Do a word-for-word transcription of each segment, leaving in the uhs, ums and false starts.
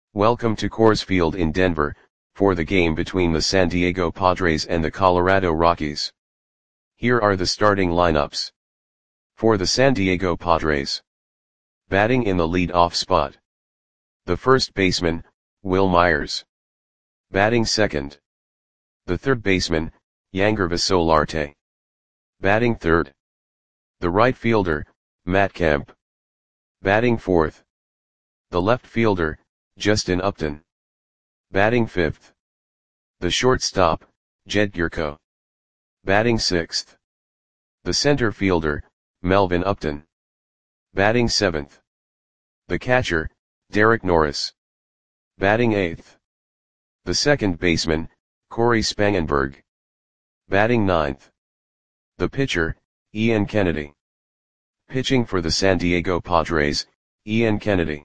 Welcome to Coors Field in Denver, for the game between the San Diego Padres and the Colorado Rockies. Here are the starting lineups. For the San Diego Padres. Batting in the lead-off spot. The first baseman, Wil Myers. Batting second. The third baseman, Yangervis Solarte. Batting third. The right fielder, Matt Kemp. Batting fourth. The left fielder, Justin Upton. Batting fifth. The shortstop, Jed Gyorko. Batting sixth. The center fielder, Melvin Upton. Batting seventh. The catcher, Derek Norris. Batting eighth. The second baseman, Cory Spangenberg. Batting ninth. The pitcher, Ian Kennedy. Pitching for the San Diego Padres, Ian Kennedy.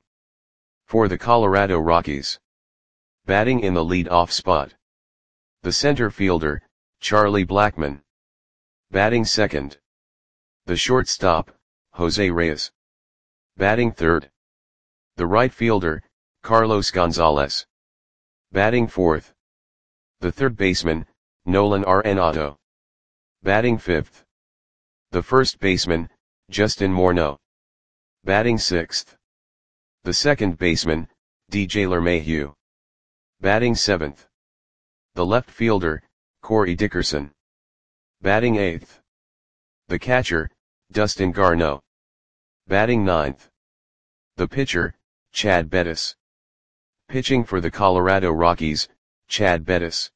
For the Colorado Rockies. Batting in the lead-off spot. The center fielder, Charlie Blackmon. Batting second. The shortstop, Jose Reyes. Batting third. The right fielder, Carlos Gonzalez. Batting fourth. The third baseman, Nolan Arenado. Batting fifth. The first baseman, Justin Morneau. Batting sixth. The second baseman, D J LeMahieu. Batting seventh. The left fielder, Corey Dickerson. Batting eighth. The catcher, Dustin Garneau. Batting ninth. The pitcher, Chad Bettis. Pitching for the Colorado Rockies, Chad Bettis.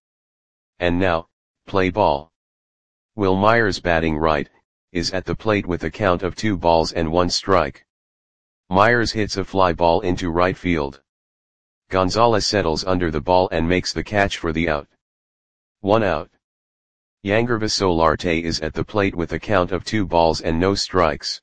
And now, play ball. Wil Myers, batting right, is at the plate with a count of two balls and one strike. Myers hits a fly ball into right field. Gonzalez settles under the ball and makes the catch for the out. One out. Yangervis Solarte is at the plate with a count of two balls and no strikes.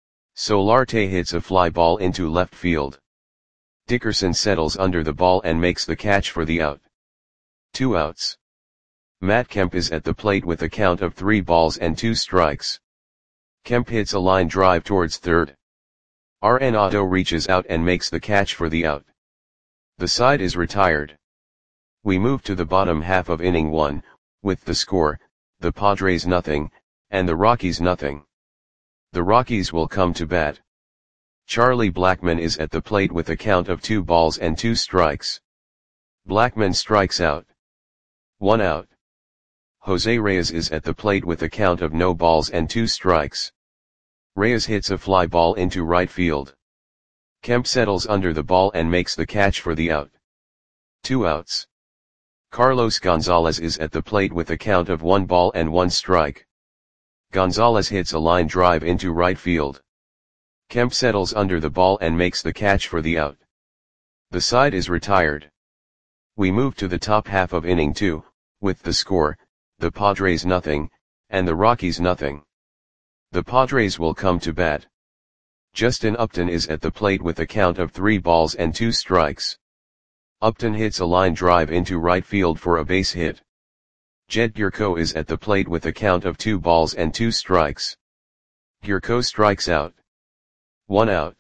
Solarte hits a fly ball into left field. Dickerson settles under the ball and makes the catch for the out. Two outs. Matt Kemp is at the plate with a count of three balls and two strikes. Kemp hits a line drive towards third. Arenado reaches out and makes the catch for the out. The side is retired. We move to the bottom half of inning one, with the score, the Padres nothing, and the Rockies nothing. The Rockies will come to bat. Charlie Blackmon is at the plate with a count of two balls and two strikes. Blackmon strikes out. One out. Jose Reyes is at the plate with a count of no balls and two strikes. Reyes hits a fly ball into right field. Kemp settles under the ball and makes the catch for the out. Two outs. Carlos Gonzalez is at the plate with a count of one ball and one strike. Gonzalez hits a line drive into right field. Kemp settles under the ball and makes the catch for the out. The side is retired. We move to the top half of inning two, with the score, the Padres nothing, and the Rockies nothing. The Padres will come to bat. Justin Upton is at the plate with a count of three balls and two strikes. Upton hits a line drive into right field for a base hit. Jed Gyorko is at the plate with a count of two balls and two strikes. Gyorko strikes out. One out.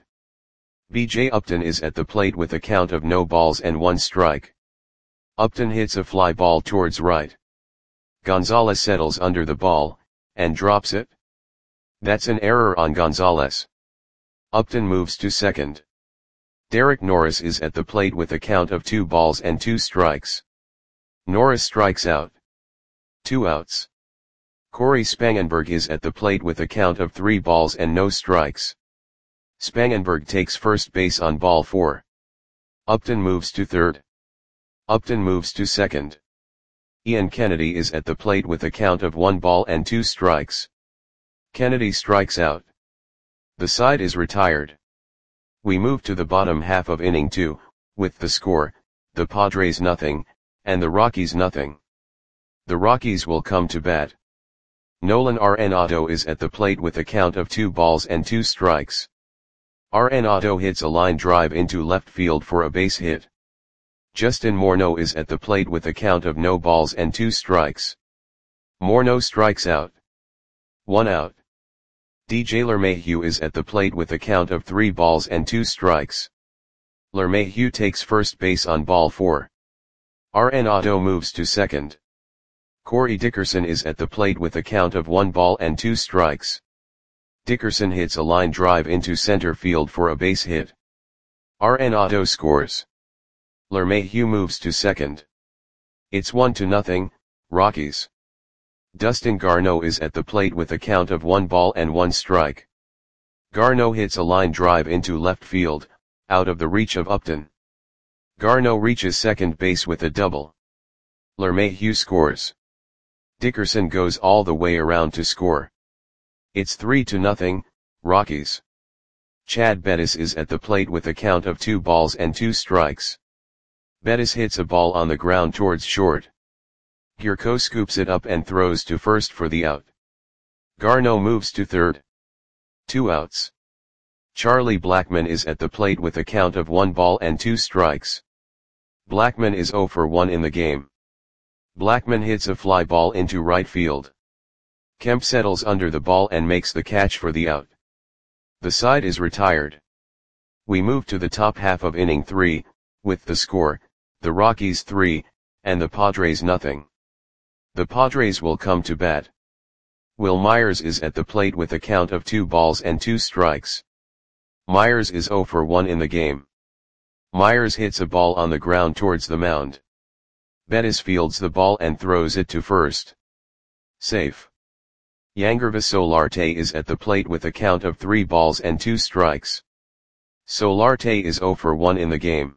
B J Upton is at the plate with a count of no balls and one strike. Upton hits a fly ball towards right. Gonzalez settles under the ball, and drops it. That's an error on Gonzalez. Upton moves to second. Derek Norris is at the plate with a count of two balls and two strikes. Norris strikes out. Two outs. Cory Spangenberg is at the plate with a count of three balls and no strikes. Spangenberg takes first base on ball four. Upton moves to third. Upton moves to second. Ian Kennedy is at the plate with a count of one ball and two strikes. Kennedy strikes out. The side is retired. We move to the bottom half of inning two, with the score, the Padres nothing, and the Rockies nothing. The Rockies will come to bat. Nolan Arenado is at the plate with a count of two balls and two strikes. Arenado hits a line drive into left field for a base hit. Justin Morneau is at the plate with a count of no balls and two strikes. Morneau strikes out. One out. D J LeMahieu is at the plate with a count of three balls and two strikes. LeMahieu takes first base on ball four. Arenado moves to second. Corey Dickerson is at the plate with a count of one ball and two strikes. Dickerson hits a line drive into center field for a base hit. Arenado scores. LeMahieu moves to second. It's one to nothing, Rockies. Dustin Garneau is at the plate with a count of one ball and one strike. Garneau hits a line drive into left field, out of the reach of Upton. Garneau reaches second base with a double. LeMahieu scores. Dickerson goes all the way around to score. It's three to nothing, Rockies. Chad Bettis is at the plate with a count of two balls and two strikes. Bettis hits a ball on the ground towards short. Gurko scoops it up and throws to first for the out. Garneau moves to third. Two outs. Charlie Blackmon is at the plate with a count of one ball and two strikes. Blackmon is oh for one in the game. Blackmon hits a fly ball into right field. Kemp settles under the ball and makes the catch for the out. The side is retired. We move to the top half of inning three, with the score, the Rockies three, and the Padres nothing. The Padres will come to bat. Will Myers is at the plate with a count of two balls and two strikes. Myers is oh for one in the game. Myers hits a ball on the ground towards the mound. Bettis fields the ball and throws it to first. Safe. Yangervis Solarte is at the plate with a count of three balls and two strikes. Solarte is oh for one in the game.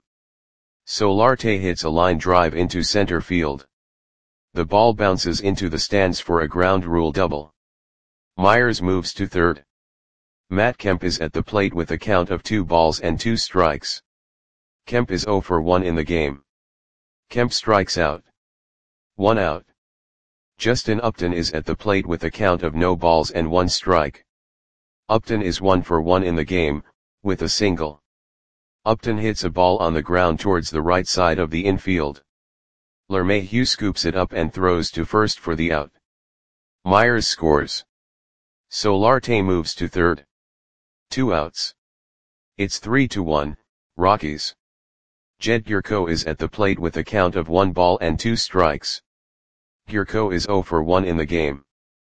Solarte hits a line drive into center field. The ball bounces into the stands for a ground rule double. Myers moves to third. Matt Kemp is at the plate with a count of two balls and two strikes. Kemp is oh for one in the game. Kemp strikes out. One out. Justin Upton is at the plate with a count of no balls and one strike. Upton is one for one in the game, with a single. Upton hits a ball on the ground towards the right side of the infield. LeMahieu scoops it up and throws to first for the out. Myers scores. Solarte moves to third. Two outs. It's three to one, Rockies. Jed Gurko is at the plate with a count of one ball and two strikes. Gurko is oh for one in the game.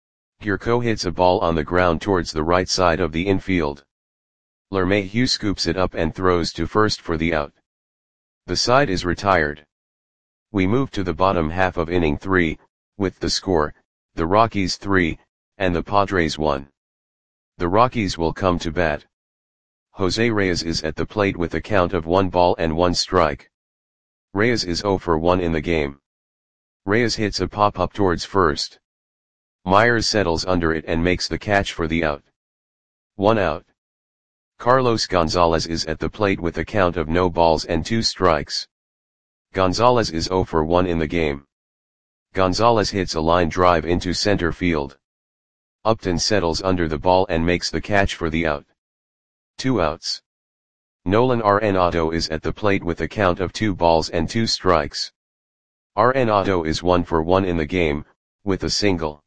Gurko hits a ball on the ground towards the right side of the infield. LeMahieu scoops it up and throws to first for the out. The side is retired. We move to the bottom half of inning three, with the score, the Rockies three, and the Padres one. The Rockies will come to bat. Jose Reyes is at the plate with a count of one ball and one strike. Reyes is oh for one in the game. Reyes hits a pop-up towards first. Myers settles under it and makes the catch for the out. One out. Carlos Gonzalez is at the plate with a count of no balls and two strikes. Gonzalez is oh for one in the game. Gonzalez hits a line drive into center field. Upton settles under the ball and makes the catch for the out. Two outs. Nolan Arenado is at the plate with a count of two balls and two strikes. Arenado is one for one in the game, with a single.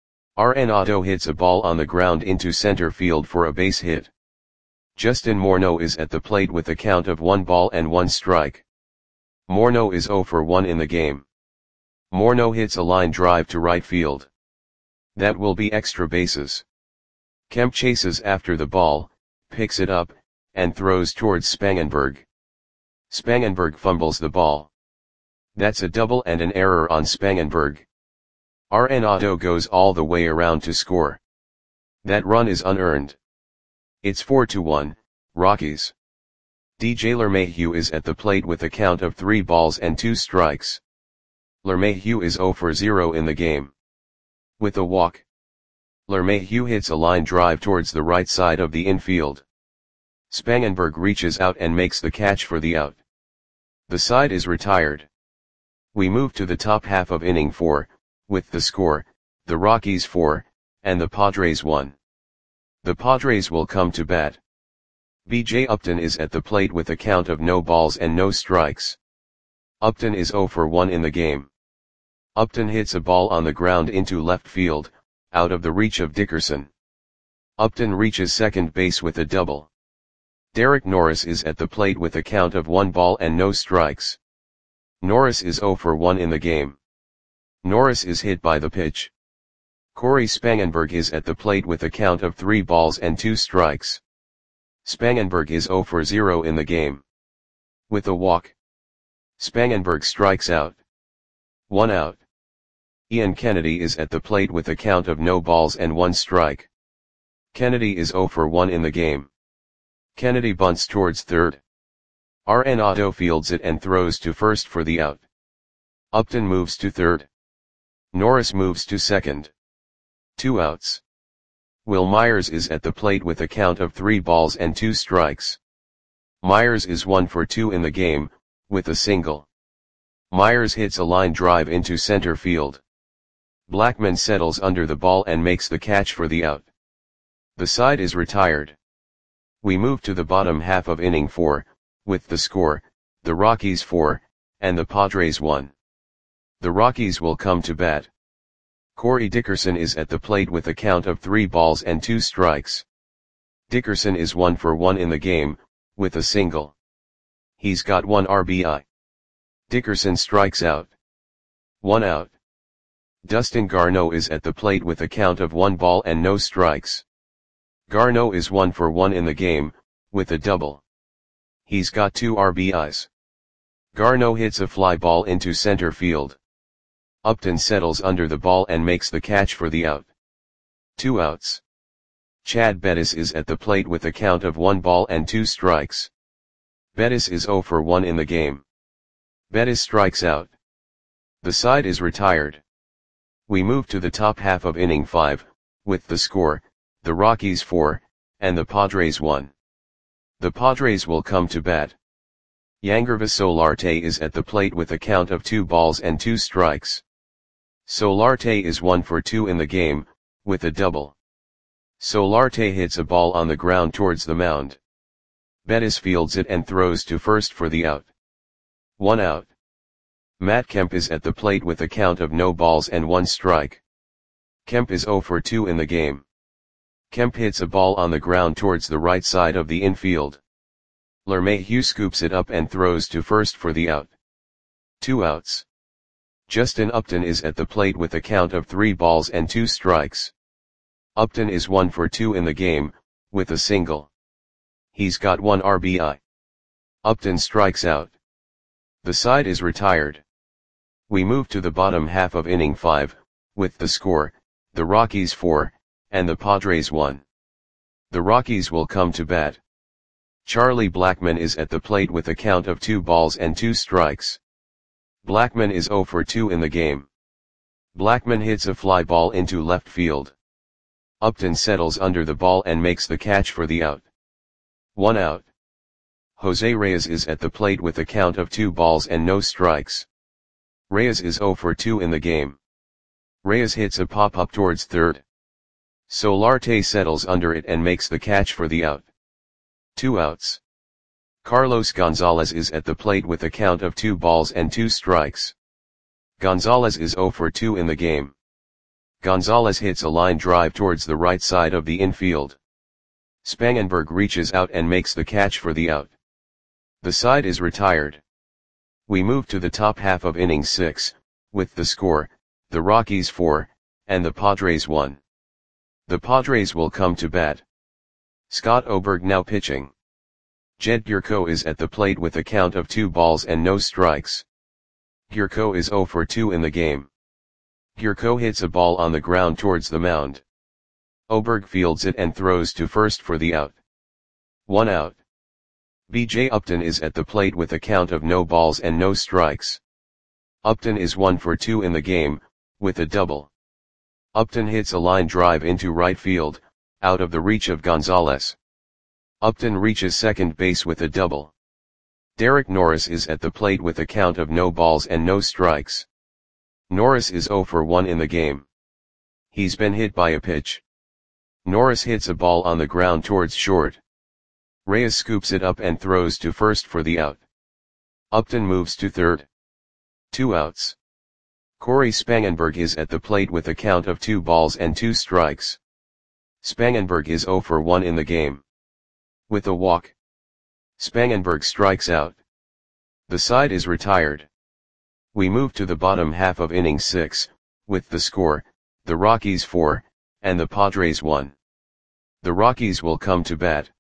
Arenado hits a ball on the ground into center field for a base hit. Justin Morneau is at the plate with a count of one ball and one strike. Morneau is oh for one in the game. Morneau hits a line drive to right field. That will be extra bases. Kemp chases after the ball, picks it up, and throws towards Spangenberg. Spangenberg fumbles the ball. That's a double and an error on Spangenberg. Arenado goes all the way around to score. That run is unearned. It's four to one, Rockies. D J LeMahieu is at the plate with a count of three balls and two strikes. LeMahieu is oh for zero in the game. With a walk. LeMahieu hits a line drive towards the right side of the infield. Spangenberg reaches out and makes the catch for the out. The side is retired. We move to the top half of inning four, with the score, the Rockies four, and the Padres one. The Padres will come to bat. B J Upton is at the plate with a count of no balls and no strikes. Upton is oh for one in the game. Upton hits a ball on the ground into left field, out of the reach of Dickerson. Upton reaches second base with a double. Derek Norris is at the plate with a count of one ball and no strikes. Norris is zero for one in the game. Norris is hit by the pitch. Corey Spangenberg is at the plate with a count of three balls and two strikes. Spangenberg is zero for zero in the game. With a walk, Spangenberg strikes out. One out. Ian Kennedy is at the plate with a count of no balls and one strike. Kennedy is zero for one in the game. Kennedy bunts towards third. R N Otto fields it and throws to first for the out. Upton moves to third. Norris moves to second. Two outs. Will Myers is at the plate with a count of three balls and two strikes. Myers is one for two in the game, with a single. Myers hits a line drive into center field. Blackman settles under the ball and makes the catch for the out. The side is retired. We move to the bottom half of inning four, with the score, the Rockies four, and the Padres one. The Rockies will come to bat. Corey Dickerson is at the plate with a count of three balls and two strikes. Dickerson is one for one in the game, with a single. He's got one R B I. Dickerson strikes out. One out. Dustin Garneau is at the plate with a count of one ball and no strikes. Garneau is one for one in the game, with a double. He's got two R B Is. Garneau hits a fly ball into center field. Upton settles under the ball and makes the catch for the out. Two outs. Chad Bettis is at the plate with a count of one ball and two strikes. Bettis is zero for one in the game. Bettis strikes out. The side is retired. We move to the top half of inning five, with the score, the Rockies four, and the Padres one. The Padres will come to bat. Yangervis Solarte is at the plate with a count of two balls and two strikes. Solarte is one for two in the game, with a double. Solarte hits a ball on the ground towards the mound. Bettis fields it and throws to first for the out. One out. Matt Kemp is at the plate with a count of no balls and one strike. Kemp is zero for two in the game. Kemp hits a ball on the ground towards the right side of the infield. LeMahieu scoops it up and throws to first for the out. Two outs. Justin Upton is at the plate with a count of three balls and two strikes. Upton is one for two in the game, with a single. He's got one R B I. Upton strikes out. The side is retired. We move to the bottom half of inning five, with the score, the Rockies four, and the Padres one. The Rockies will come to bat. Charlie Blackman is at the plate with a count of two balls and two strikes. Blackman is zero for two in the game. Blackman hits a fly ball into left field. Upton settles under the ball and makes the catch for the out. One out. Jose Reyes is at the plate with a count of two balls and no strikes. Reyes is zero for two in the game. Reyes hits a pop-up towards third. Solarte settles under it and makes the catch for the out. Two outs. Carlos Gonzalez is at the plate with a count of two balls and two strikes. Gonzalez is zero for two in the game. Gonzalez hits a line drive towards the right side of the infield. Spangenberg reaches out and makes the catch for the out. The side is retired. We move to the top half of inning six, with the score, the Rockies four, and the Padres one. The Padres will come to bat. Scott Oberg now pitching. Jed Gierko is at the plate with a count of two balls and no strikes. Gierko is zero for two in the game. Gierko hits a ball on the ground towards the mound. Oberg fields it and throws to first for the out. One out. B J Upton is at the plate with a count of no balls and no strikes. Upton is one for two in the game, with a double. Upton hits a line drive into right field, out of the reach of Gonzalez. Upton reaches second base with a double. Derek Norris is at the plate with a count of no balls and no strikes. Norris is zero for one in the game. He's been hit by a pitch. Norris hits a ball on the ground towards short. Reyes scoops it up and throws to first for the out. Upton moves to third. Two outs. Corey Spangenberg is at the plate with a count of two balls and two strikes. Spangenberg is zero for one in the game. With a walk, Spangenberg strikes out. The side is retired. We move to the bottom half of inning six, with the score, the Rockies four, and the Padres one. The Rockies will come to bat.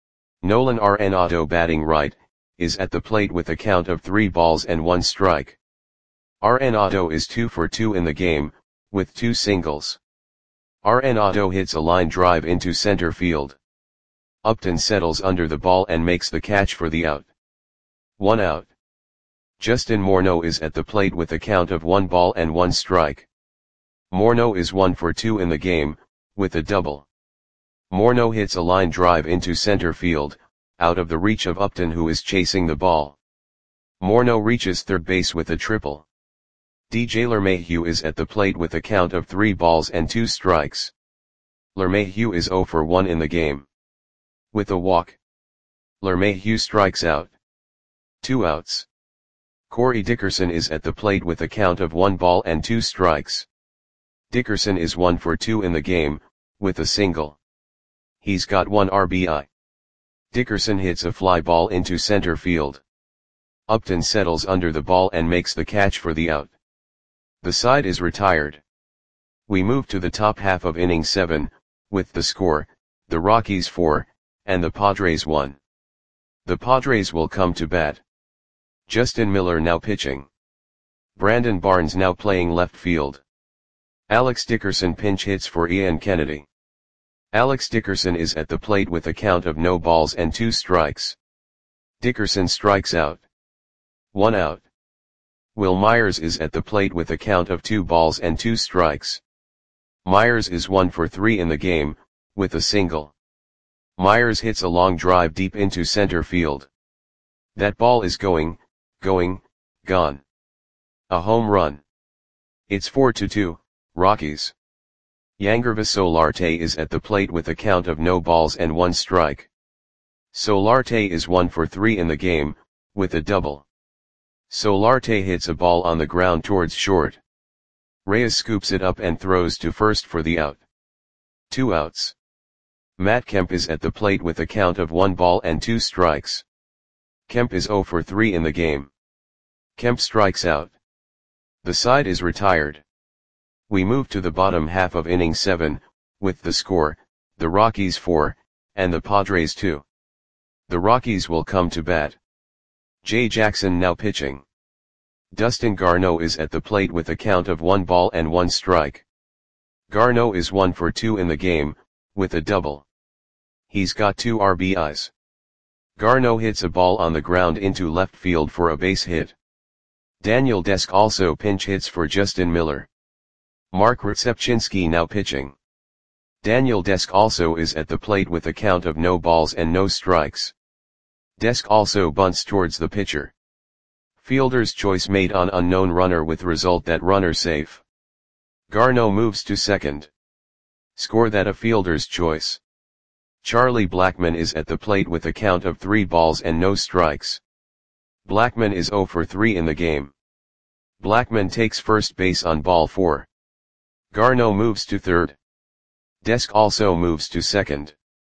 Nolan Arenado, batting right, is at the plate with a count of three balls and one strike. Arenado is two for two in the game, with two singles. Arenado hits a line drive into center field. Upton settles under the ball and makes the catch for the out. One out. Justin Morneau is at the plate with a count of one ball and one strike. Morneau is one for two in the game, with a double. Morneau hits a line drive into center field, out of the reach of Upton, who is chasing the ball. Morneau reaches third base with a triple. D J LeMahieu is at the plate with a count of three balls and two strikes. LeMahieu is zero for one in the game. With a walk, LeMahieu strikes out. Two outs. Corey Dickerson is at the plate with a count of one ball and two strikes. Dickerson is one for two in the game, with a single. He's got one R B I. Dickerson hits a fly ball into center field. Upton settles under the ball and makes the catch for the out. The side is retired. We move to the top half of inning seven, with the score, the Rockies four, and the Padres one. The Padres will come to bat. Justin Miller now pitching. Brandon Barnes now playing left field. Alex Dickerson pinch hits for Ian Kennedy. Alex Dickerson is at the plate with a count of no balls and two strikes. Dickerson strikes out. One out. Will Myers is at the plate with a count of two balls and two strikes. Myers is one for three in the game, with a single. Myers hits a long drive deep into center field. That ball is going, going, gone. A home run. It's four to two, Rockies. Yangervis Solarte is at the plate with a count of no balls and one strike. Solarte is one for three in the game, with a double. Solarte hits a ball on the ground towards short. Reyes scoops it up and throws to first for the out. Two outs. Matt Kemp is at the plate with a count of one ball and two strikes. Kemp is zero for three in the game. Kemp strikes out. The side is retired. We move to the bottom half of inning seven, with the score, the Rockies four, and the Padres two. The Rockies will come to bat. Jay Jackson now pitching. Dustin Garneau is at the plate with a count of one ball and one strike. Garneau is one for two in the game, with a double. He's got two R B Is. Garneau hits a ball on the ground into left field for a base hit. Daniel Desk also pinch hits for Justin Miller. Mark Rzepczynski now pitching. Daniel Desk also is at the plate with a count of no balls and no strikes. Desk also bunts towards the pitcher. Fielder's choice made on unknown runner with result that runner safe. Garneau moves to second. Score that a fielder's choice. Charlie Blackmon is at the plate with a count of three balls and no strikes. Blackmon is zero for three in the game. Blackmon takes first base on ball four. Garneau moves to third. Desk also moves to second.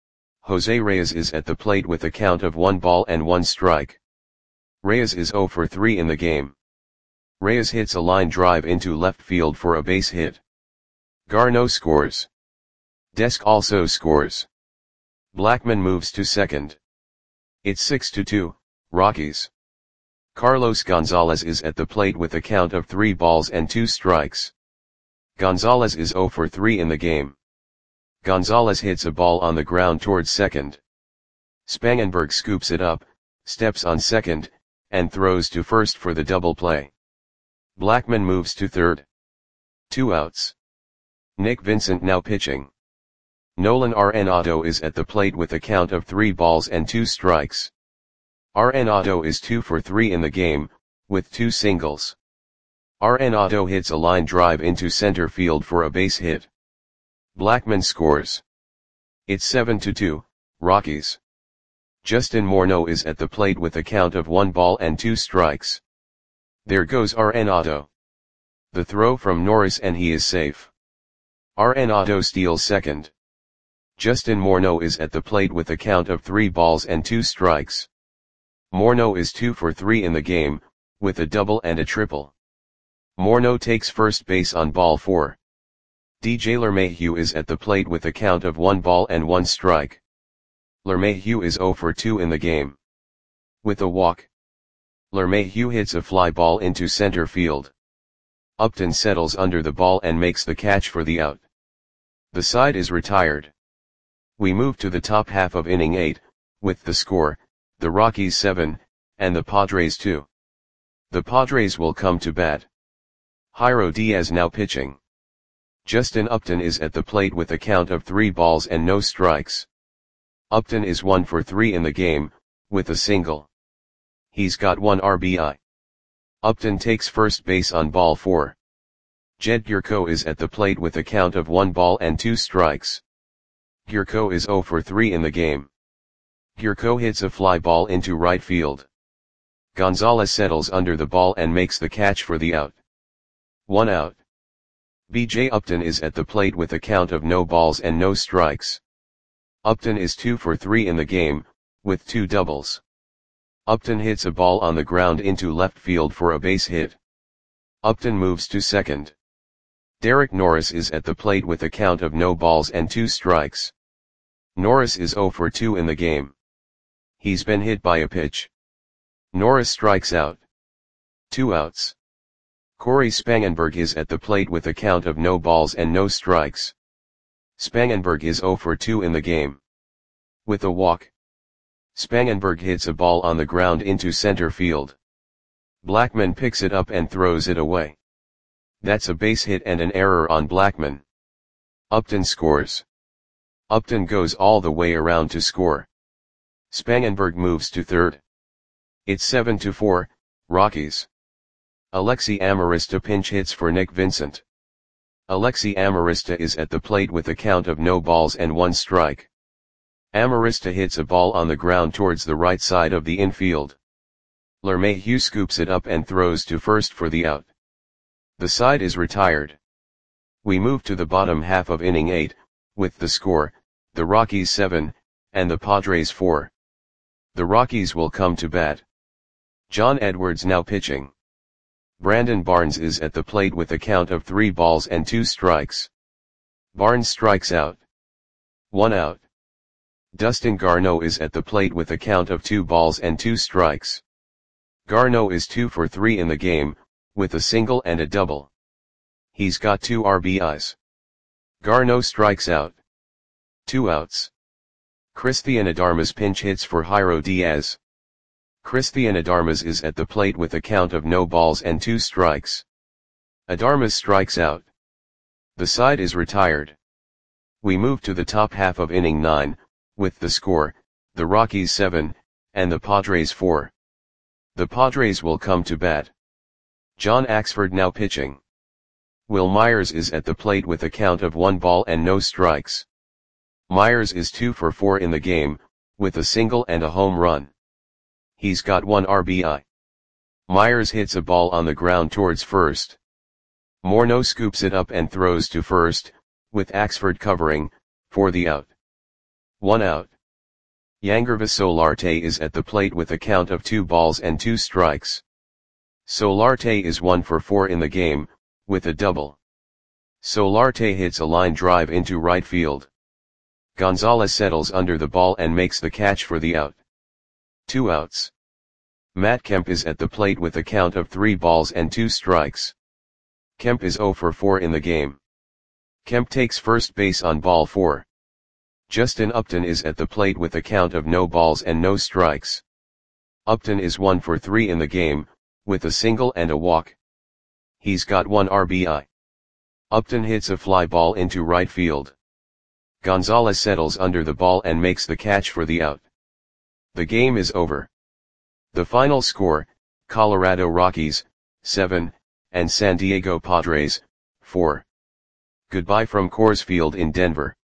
Jose Reyes is at the plate with a count of one ball and one strike. Reyes is zero for three in the game. Reyes hits a line drive into left field for a base hit. Garneau scores. Desk also scores. Blackmon moves to second. It's six to two, Rockies. Carlos Gonzalez is at the plate with a count of three balls and two strikes. Gonzalez is zero for three in the game. Gonzalez hits a ball on the ground towards second. Spangenberg scoops it up, steps on second, and throws to first for the double play. Blackmon moves to third. Two outs. Nick Vincent now pitching. Nolan Arenado is at the plate with a count of three balls and two strikes. Arenado is two for three in the game, with two singles. Arenado hits a line drive into center field for a base hit. Blackmon scores. It's seven to two, Rockies. Justin Morneau is at the plate with a count of one ball and two strikes. There goes Arenado. The throw from Norris and he is safe. Arenado steals second. Justin Morneau is at the plate with a count of three balls and two strikes. Morneau is two for three in the game, with a double and a triple. Morneau takes first base on ball four. D J LeMahieu is at the plate with a count of one ball and one strike. LeMahieu is zero for two in the game. With a walk, LeMahieu hits a fly ball into center field. Upton settles under the ball and makes the catch for the out. The side is retired. We move to the top half of inning eight, with the score, the Rockies seven, and the Padres two. The Padres will come to bat. Jairo Diaz now pitching. Justin Upton is at the plate with a count of three balls and no strikes. Upton is one for three in the game, with a single. He's got one R B I. Upton takes first base on ball four. Jed Gyorko is at the plate with a count of one ball and two strikes. Gyorko is zero for three in the game. Gyorko hits a fly ball into right field. Gonzalez settles under the ball and makes the catch for the out. One out. B J Upton is at the plate with a count of no balls and no strikes. Upton is two for three in the game, with two doubles. Upton hits a ball on the ground into left field for a base hit. Upton moves to second. Derek Norris is at the plate with a count of no balls and two strikes. Norris is zero for two in the game. He's been hit by a pitch. Norris strikes out. Two outs. Corey Spangenberg is at the plate with a count of no balls and no strikes. Spangenberg is zero for two in the game. With a walk, Spangenberg hits a ball on the ground into center field. Blackman picks it up and throws it away. That's a base hit and an error on Blackman. Upton scores. Upton goes all the way around to score. Spangenberg moves to third. It's seven to four, Rockies. Alexi Amarista pinch hits for Nick Vincent. Alexi Amarista is at the plate with a count of no balls and one strike. Amarista hits a ball on the ground towards the right side of the infield. LeMahieu scoops it up and throws to first for the out. The side is retired. We move to the bottom half of inning eight, with the score, the Rockies seven, and the Padres four. The Rockies will come to bat. John Edwards now pitching. Brandon Barnes is at the plate with a count of three balls and two strikes. Barnes strikes out. One out. Dustin Garneau is at the plate with a count of two balls and two strikes. Garneau is two for three in the game, with a single and a double. He's got two R B Is. Garneau strikes out. Two outs. Christian Adarmas pinch hits for Jairo Diaz. Christian Adarmas is at the plate with a count of no balls and two strikes. Adarmas strikes out. The side is retired. We move to the top half of inning nine, with the score, the Rockies seven, and the Padres four. The Padres will come to bat. John Axford now pitching. Will Myers is at the plate with a count of one ball and no strikes. Myers is two for four in the game, with a single and a home run. He's got one R B I. Myers hits a ball on the ground towards first. Morneau scoops it up and throws to first, with Axford covering, for the out. One out. Yangervis Solarte is at the plate with a count of two balls and two strikes. Solarte is one for four in the game, with a double. Solarte hits a line drive into right field. Gonzalez settles under the ball and makes the catch for the out. Two outs. Matt Kemp is at the plate with a count of three balls and two strikes. Kemp is zero for four in the game. Kemp takes first base on ball four. Justin Upton is at the plate with a count of no balls and no strikes. Upton is one for three in the game, with a single and a walk. He's got one R B I. Upton hits a fly ball into right field. Gonzalez settles under the ball and makes the catch for the out. The game is over. The final score, Colorado Rockies, seven, and San Diego Padres, four. Goodbye from Coors Field in Denver.